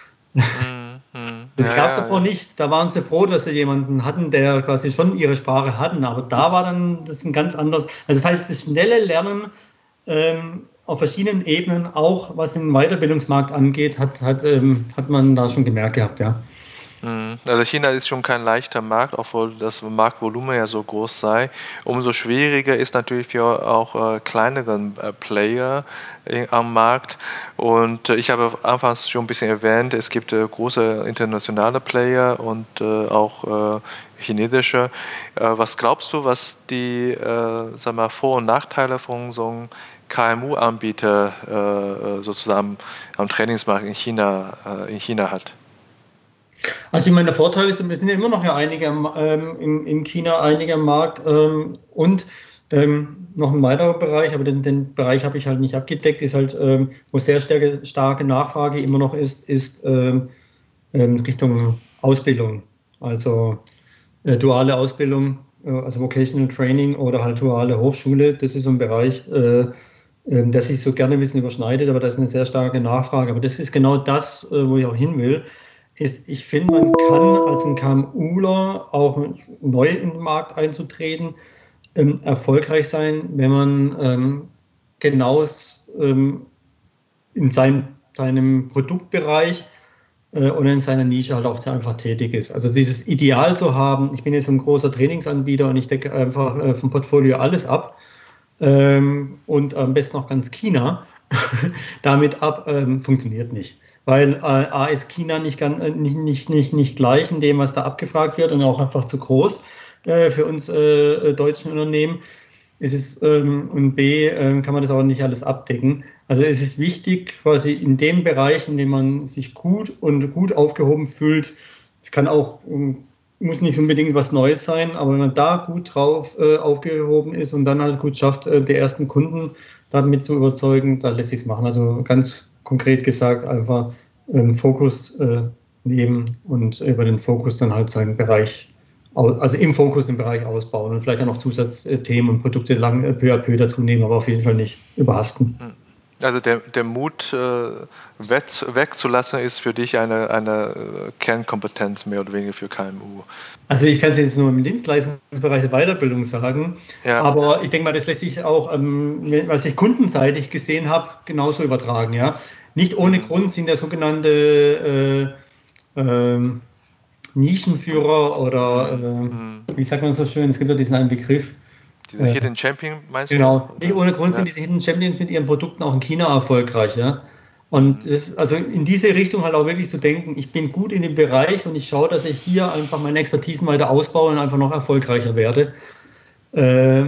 Mhm, mhm. Das Ja, gab es ja, davor ja. nicht. Da waren sie froh, dass sie jemanden hatten, der quasi schon ihre Sprache hatten. Aber da war dann das ein ganz anderes. Also das heißt, das schnelle Lernen ähm, auf verschiedenen Ebenen, auch was den Weiterbildungsmarkt angeht, hat, hat, ähm, hat man da schon gemerkt gehabt, ja. Mhm. Also China ist schon kein leichter Markt, obwohl das Marktvolumen ja so groß sei. Umso schwieriger ist natürlich für auch äh, kleineren äh, Player äh, am Markt. Und äh, ich habe anfangs schon ein bisschen erwähnt, es gibt äh, große internationale Player und äh, auch äh, chinesische. Äh, was glaubst du, was die äh, sag mal, Vor- und Nachteile von so einem K M U-Anbieter äh, sozusagen am Trainingsmarkt in China, äh, in China hat? Also ich meine, der Vorteil ist, wir sind ja immer noch ja einige ähm, in, in China, einige am Markt ähm, und ähm, noch ein weiterer Bereich, aber den, den Bereich habe ich halt nicht abgedeckt, ist halt, ähm, wo sehr starke, starke Nachfrage immer noch ist, ist ähm, ähm, Richtung Ausbildung. Also äh, duale Ausbildung, äh, also Vocational Training oder halt duale Hochschule, das ist so ein Bereich, äh, äh, der sich so gerne ein bisschen überschneidet, aber das ist eine sehr starke Nachfrage. Aber das ist genau das, äh, wo ich auch hin will. Ist, ich finde, man kann als ein KMUler auch neu in den Markt einzutreten, ähm, erfolgreich sein, wenn man ähm, genau ähm, in seinem, seinem Produktbereich äh, oder in seiner Nische halt auch einfach tätig ist. Also dieses Ideal zu haben, ich bin jetzt so ein großer Trainingsanbieter und ich decke einfach äh, vom Portfolio alles ab ähm, und am besten auch ganz China damit ab, ähm, funktioniert nicht. Weil äh, A ist China nicht, ganz, äh, nicht, nicht, nicht, nicht gleich in dem, was da abgefragt wird und auch einfach zu groß äh, für uns äh, deutschen Unternehmen. Es ist, ähm, und B, ähm, kann man das auch nicht alles abdecken. Also es ist wichtig, quasi in dem Bereich, in dem man sich gut und gut aufgehoben fühlt, es kann auch, ähm, muss nicht unbedingt was Neues sein, aber wenn man da gut drauf äh, aufgehoben ist und dann halt gut schafft, äh, die ersten Kunden damit zu überzeugen, dann lässt sich es machen. Also ganz konkret gesagt, einfach ähm, Fokus äh, nehmen und über den Fokus dann halt seinen Bereich also im Fokus den Bereich ausbauen und vielleicht auch noch Zusatzthemen und Produkte lang äh, peu à peu dazu nehmen, aber auf jeden Fall nicht überhasten. Also der, der Mut, äh, weg, wegzulassen, ist für dich eine, eine Kernkompetenz mehr oder weniger für K M U. Also ich kann es jetzt nur im Dienstleistungsbereich der Weiterbildung sagen, Ja. aber ich denke mal, das lässt sich auch, ähm, was ich kundenseitig gesehen habe, genauso übertragen. Ja? Nicht ohne Mhm. Grund sind ja sogenannte äh, äh, Nischenführer oder Mhm. Mhm. äh, wie sagt man so schön, es gibt ja diesen einen Begriff. Dieser Äh, Hidden Champion, meinst du? Genau. Nicht Oder? ohne Grund sind Ja. diese Hidden Champions mit ihren Produkten auch in China erfolgreich, ja. Und Mhm. das, also in diese Richtung halt auch wirklich zu denken, ich bin gut in dem Bereich und ich schaue, dass ich hier einfach meine Expertisen weiter ausbaue und einfach noch erfolgreicher werde. Äh,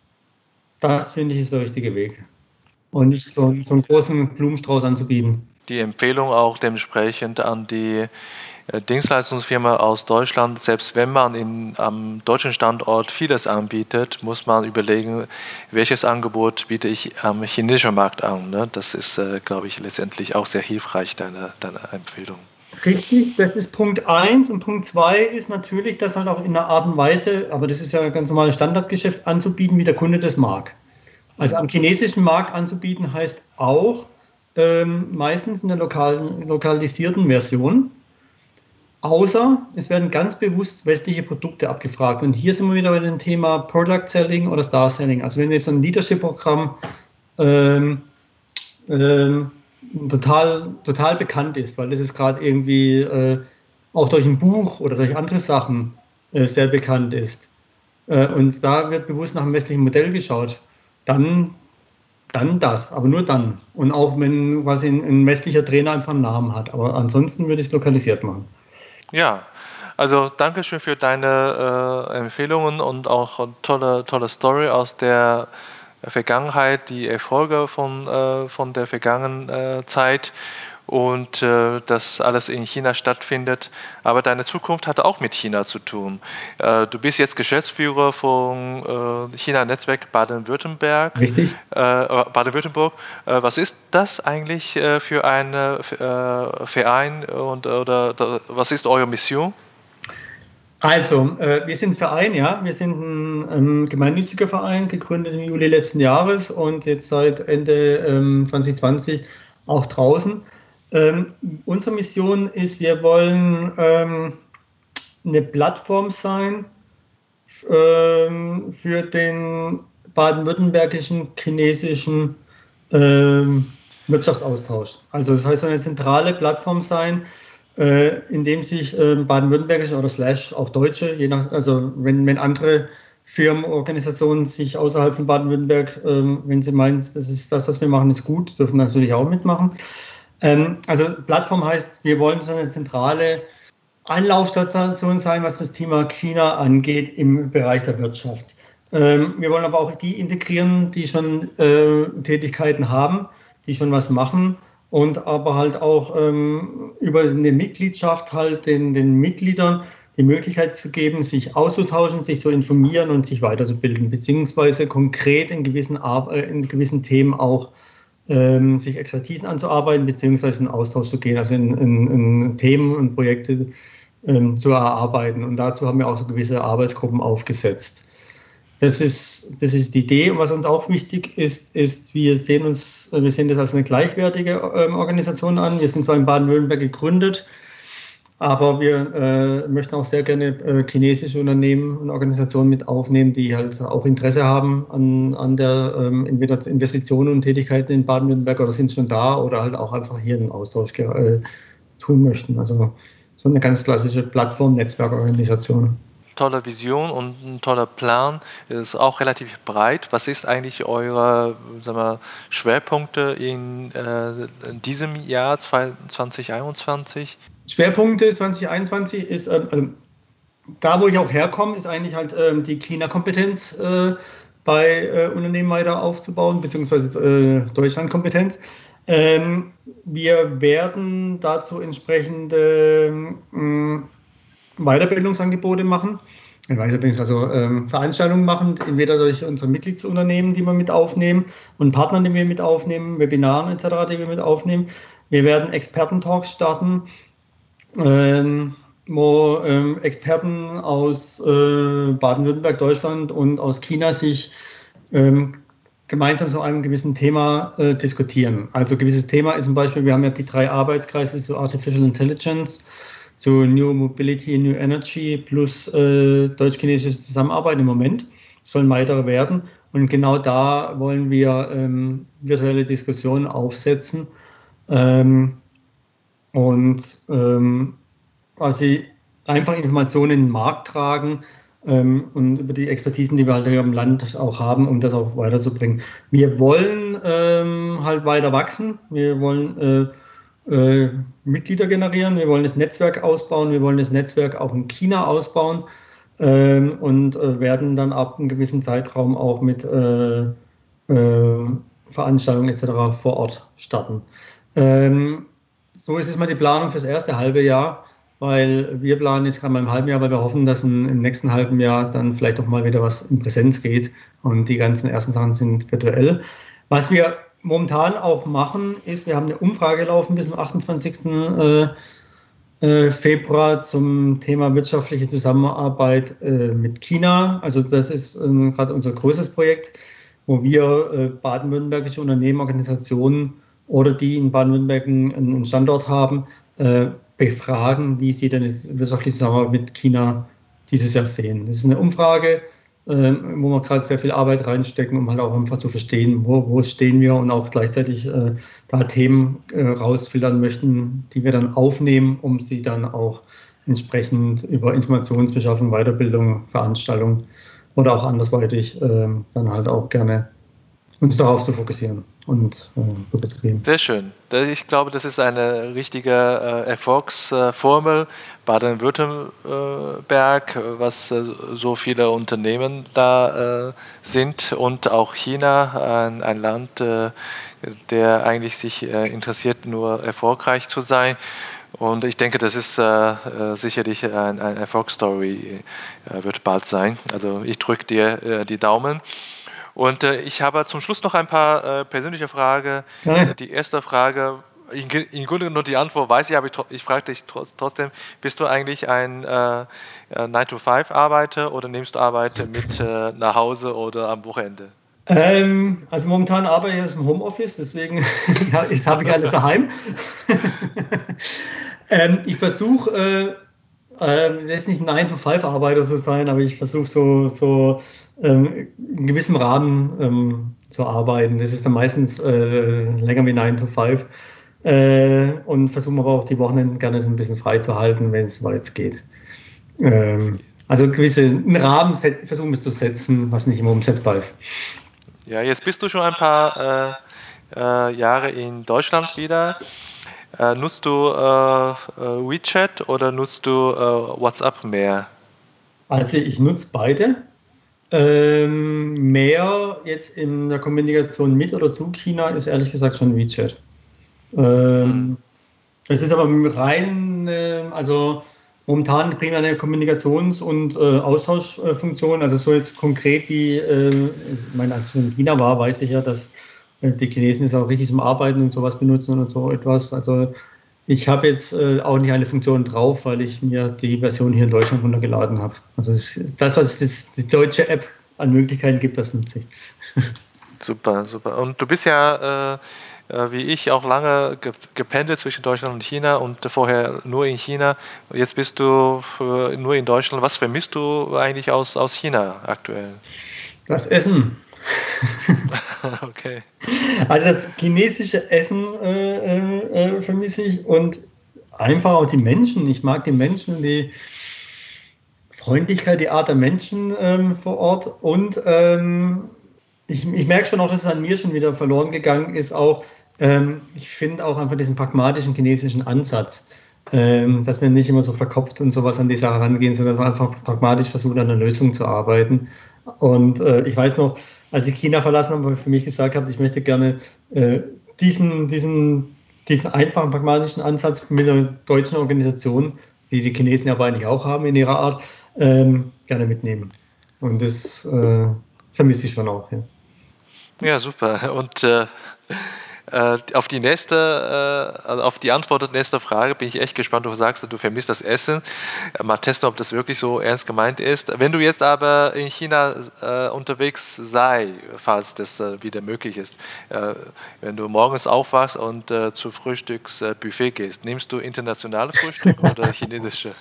das finde ich ist der richtige Weg. Und nicht so, so einen großen Blumenstrauß anzubieten. Die Empfehlung auch dementsprechend an die äh, Dienstleistungsfirma aus Deutschland, selbst wenn man in, am deutschen Standort vieles anbietet, muss man überlegen, welches Angebot biete ich am chinesischen Markt an. Ne? Das ist, äh, glaube ich, letztendlich auch sehr hilfreich, deine, deine Empfehlung. Richtig, das ist Punkt eins. Und Punkt zwei ist natürlich, das halt auch in einer Art und Weise, aber das ist ja ein ganz normales Standardgeschäft, anzubieten, wie der Kunde das mag. Also Hm. am chinesischen Markt anzubieten heißt auch, ähm, meistens in der lokalen, lokalisierten Version. Außer es werden ganz bewusst westliche Produkte abgefragt. Und hier sind wir wieder bei dem Thema Product Selling oder Star Selling. Also wenn jetzt so ein Leadership-Programm ähm, ähm, total, total bekannt ist, weil das ist gerade irgendwie äh, auch durch ein Buch oder durch andere Sachen äh, sehr bekannt ist. Äh, und da wird bewusst nach dem westlichen Modell geschaut. Dann, dann das, aber nur dann. Und auch wenn quasi ein, ein westlicher Trainer einfach einen Namen hat. Aber ansonsten würde ich es lokalisiert machen. Ja, also danke schön für deine äh, Empfehlungen und auch tolle, tolle Story aus der Vergangenheit, die Erfolge von, äh, von der vergangenen äh, Zeit und äh, dass alles in China stattfindet. Aber deine Zukunft hat auch mit China zu tun. Äh, du bist jetzt Geschäftsführer von äh, China-Netzwerk Baden-Württemberg. Richtig? Äh, Baden-Württemberg. Äh, was ist das eigentlich äh, für ein äh, Verein und oder, oder was ist eure Mission? Also, äh, wir sind ein Verein, ja. Wir sind ein ähm, gemeinnütziger Verein, gegründet im Juli letzten Jahres und jetzt seit Ende ähm, zwanzig zwanzig auch draußen. Ähm, unsere Mission ist, wir wollen ähm, eine Plattform sein ähm, für den baden-württembergischen chinesischen ähm, Wirtschaftsaustausch. Also das heißt, eine zentrale Plattform sein, äh, in dem sich äh, baden-württembergische oder slash auch Deutsche, je nach, also wenn, wenn andere Firmen, Organisationen sich außerhalb von Baden-Württemberg, äh, wenn sie meinen, das ist das, was wir machen, ist gut, dürfen natürlich auch mitmachen. Ähm, also Plattform heißt, wir wollen so eine zentrale Anlaufstation sein, was das Thema China angeht im Bereich der Wirtschaft. Ähm, wir wollen aber auch die integrieren, die schon äh, Tätigkeiten haben, die schon was machen und aber halt auch ähm, über eine Mitgliedschaft halt den, den Mitgliedern die Möglichkeit zu geben, sich auszutauschen, sich zu informieren und sich weiterzubilden, beziehungsweise konkret in gewissen, Ar in gewissen Themen auch ähm, sich Expertisen anzuarbeiten, beziehungsweise in Austausch zu gehen, also in, in, in Themen und Projekte ähm, zu erarbeiten. Und dazu haben wir auch so gewisse Arbeitsgruppen aufgesetzt. Das ist, das ist die Idee. Und was uns auch wichtig ist, ist, wir sehen uns, wir sehen das als eine gleichwertige ähm, Organisation an. Wir sind zwar in Baden-Württemberg gegründet, aber wir äh, möchten auch sehr gerne äh, chinesische Unternehmen und Organisationen mit aufnehmen, die halt auch Interesse haben an, an der ähm, entweder Investitionen und Tätigkeiten in Baden-Württemberg oder sind schon da oder halt auch einfach hier einen Austausch äh, tun möchten. Also so eine ganz klassische Plattform-Netzwerkorganisation. Tolle Vision und ein toller Plan. Ist auch relativ breit. Was ist eigentlich eure, sagen wir, Schwerpunkte in, äh, in diesem Jahr zwanzig einundzwanzig? Schwerpunkte zwanzig einundzwanzig ist, ähm, also da wo ich auch herkomme, ist eigentlich halt ähm, die China-Kompetenz äh, bei äh, Unternehmen weiter aufzubauen, beziehungsweise äh, Deutschland-Kompetenz. Ähm, wir werden dazu entsprechende ähm, Weiterbildungsangebote machen, also ähm, Veranstaltungen machen, entweder durch unsere Mitgliedsunternehmen, die wir mit aufnehmen, und Partnern, die wir mit aufnehmen, Webinaren et cetera, die wir mit aufnehmen. Wir werden Experten-Talks starten, ähm, wo ähm, Experten aus äh, Baden-Württemberg, Deutschland und aus China sich ähm, gemeinsam zu einem gewissen Thema äh, diskutieren. Also gewisses Thema ist zum Beispiel, wir haben ja die drei Arbeitskreise zu Artificial Intelligence, zu New Mobility, New Energy plus äh, deutsch-chinesische Zusammenarbeit im Moment. Es sollen weitere werden. Und genau da wollen wir ähm, virtuelle Diskussionen aufsetzen ähm, und ähm, quasi einfach Informationen in den Markt tragen ähm, und über die Expertisen, die wir halt hier im Land auch haben, um das auch weiterzubringen. Wir wollen ähm, halt weiter wachsen. Wir wollen äh, Äh, Mitglieder generieren, wir wollen das Netzwerk ausbauen, wir wollen das Netzwerk auch in China ausbauen ähm, und äh, werden dann ab einem gewissen Zeitraum auch mit äh, äh, Veranstaltungen et cetera vor Ort starten. Ähm, so ist es mal die Planung fürs erste halbe Jahr, weil wir planen jetzt gerade mal im halben Jahr, weil wir hoffen, dass in, im nächsten halben Jahr dann vielleicht auch mal wieder was in Präsenz geht und die ganzen ersten Sachen sind virtuell. Was wir momentan auch machen, ist, wir haben eine Umfrage laufen bis zum achtundzwanzigsten Februar zum Thema wirtschaftliche Zusammenarbeit äh, mit China. Also das ist ähm, gerade unser größtes Projekt, wo wir äh, baden-württembergische Unternehmen, Organisationen oder die in Baden-Württemberg einen Standort haben, äh, befragen, wie sie denn das wirtschaftliche Zusammenarbeit mit China dieses Jahr sehen. Das ist eine Umfrage, äh, wo wir gerade sehr viel Arbeit reinstecken, um halt auch einfach zu verstehen, wo, wo stehen wir und auch gleichzeitig äh, da Themen äh, rausfiltern möchten, die wir dann aufnehmen, um sie dann auch entsprechend über Informationsbeschaffung, Weiterbildung, Veranstaltung oder auch andersweitig äh, dann halt auch gerne uns darauf zu fokussieren und äh, rüberzugeben. Sehr schön. Ich glaube, das ist eine richtige äh, Erfolgsformel Baden-Württemberg, was äh, so viele Unternehmen da äh, sind und auch China, ein, ein Land, äh, der eigentlich sich äh, interessiert, nur erfolgreich zu sein. Und ich denke, das ist äh, sicherlich ein, ein Erfolgsstory, äh, wird bald sein. Also ich drücke dir äh, die Daumen. Und äh, ich habe zum Schluss noch ein paar äh, persönliche Fragen. Ja. Die erste Frage, im Grunde genommen die Antwort weiß ich, aber ich, ich frage dich trotzdem, bist du eigentlich ein äh, nine to five Arbeiter oder nimmst du Arbeit mit äh, nach Hause oder am Wochenende? Ähm, also momentan arbeite ich aus dem Homeoffice, deswegen ja, habe ich alles daheim. ähm, ich versuche, äh, äh, das ist nicht ein nine to five Arbeiter zu sein, aber ich versuche so, so ähm, in gewissem Rahmen ähm, zu arbeiten. Das ist dann meistens äh, länger wie nine to five äh, und versuche aber auch die Wochenenden gerne so ein bisschen frei zu halten, wenn es weit geht. Ähm, also gewisse einen Rahmen versuchen wir zu setzen, was nicht immer umsetzbar ist. Ja, jetzt bist du schon ein paar äh, äh, Jahre in Deutschland wieder. Äh, nutzt du äh, WeChat oder nutzt du äh, WhatsApp mehr? Also ich nutze beide. Ähm, mehr jetzt in der Kommunikation mit oder zu China ist ehrlich gesagt schon WeChat. Ähm, hm. Es ist aber rein, äh, also momentan primär eine Kommunikations- und äh, Austauschfunktion. Also so jetzt konkret wie, äh, ich meine, als ich in China war, weiß ich ja, dass äh, die Chinesen es auch richtig zum Arbeiten und sowas benutzen und so etwas. Also ich habe jetzt äh, auch nicht alle Funktionen drauf, weil ich mir die Version hier in Deutschland runtergeladen habe. Also das, was das, die deutsche App an Möglichkeiten gibt, das nutze ich. Super, super. Und du bist ja, äh, äh, wie ich, auch lange ge gependelt zwischen Deutschland und China und vorher nur in China. Jetzt bist du für, nur in Deutschland. Was vermisst du eigentlich aus, aus China aktuell? Das Essen. Okay. Also das chinesische Essen äh, äh, vermisse ich und einfach auch die Menschen. Ich mag die Menschen, die Freundlichkeit, die Art der Menschen ähm, vor Ort und ähm, ich, ich merke schon auch, dass es an mir schon wieder verloren gegangen ist. Auch ähm, ich finde auch einfach diesen pragmatischen chinesischen Ansatz, ähm, dass wir nicht immer so verkopft und sowas an die Sache rangehen, sondern dass man einfach pragmatisch versucht, an einer Lösung zu arbeiten. Und äh, ich weiß noch, als ich China verlassen habe, habe ich für mich gesagt habe, ich möchte gerne äh, diesen, diesen, diesen einfachen, pragmatischen Ansatz mit einer deutschen Organisation, die die Chinesen aber eigentlich auch haben in ihrer Art, ähm, gerne mitnehmen. Und das äh, vermisse ich schon auch. Ja, ja super. Und äh, äh, auf die nächste, äh, also auf die Antwort der nächsten Frage bin ich echt gespannt. Du sagst, du vermisst das Essen. Mal testen, ob das wirklich so ernst gemeint ist. Wenn du jetzt aber in China äh, unterwegs sei, falls das äh, wieder möglich ist, äh, wenn du morgens aufwachst und äh, zu Frühstücksbuffet gehst, nimmst du internationale Frühstück oder chinesische?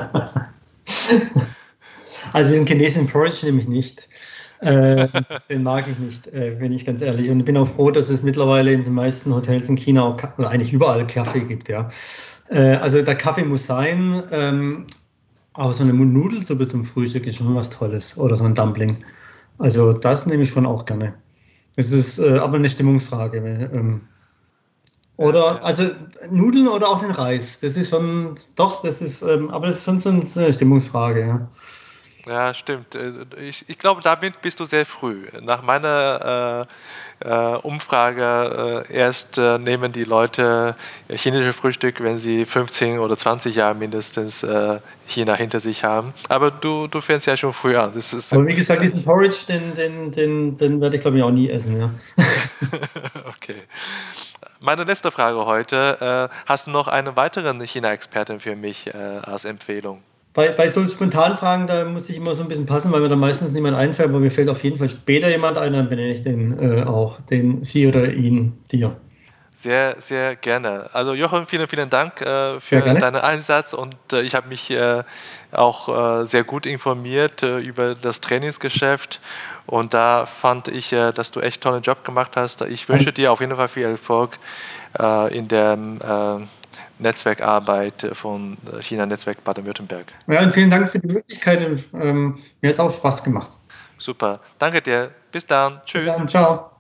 Also den chinesischen Porridge nehme ich nicht. Äh, den mag ich nicht, äh, bin ich ganz ehrlich. Und ich bin auch froh, dass es mittlerweile in den meisten Hotels in China auch, oder eigentlich überall Kaffee gibt, ja. Äh, also der Kaffee muss sein, ähm, aber so eine Nudelsuppe zum Frühstück ist schon was Tolles. Oder so ein Dumpling. Also das nehme ich schon auch gerne. Es ist äh, aber eine Stimmungsfrage. Ähm, oder, also Nudeln oder auch den Reis. Das ist schon, doch, das ist, ähm, aber das ist schon so eine Stimmungsfrage, ja. Ja, stimmt. Ich, ich glaube, damit bist du sehr früh. Nach meiner äh, äh, Umfrage äh, erst äh, nehmen die Leute chinesische Frühstück, wenn sie fünfzehn oder zwanzig Jahre mindestens äh, China hinter sich haben. Aber du, du fängst ja schon früh an. Das ist Aber wie gesagt, diesen Porridge, den, den, den, den werde ich glaube ich auch nie essen. Ja. Okay. Meine letzte Frage heute. Äh, hast du noch einen weiteren China-Experten für mich äh, als Empfehlung? Bei, bei so spontanen Fragen, da muss ich immer so ein bisschen passen, weil mir da meistens niemand einfällt, aber mir fällt auf jeden Fall später jemand ein, dann benenne ich den äh, auch, den Sie oder ihn, dir. Sehr, sehr gerne. Also Jochen, vielen, vielen Dank äh, für deinen Einsatz und äh, ich habe mich äh, auch äh, sehr gut informiert äh, über das Trainingsgeschäft und da fand ich, äh, dass du echt tollen Job gemacht hast. Ich wünsche dir auf jeden Fall viel Erfolg äh, in der äh, Netzwerkarbeit von China Netzwerk Baden-Württemberg. Ja, und vielen Dank für die Möglichkeit und ähm, mir hat es auch Spaß gemacht. Super, danke dir. Bis dann. Tschüss. Bis dann, ciao.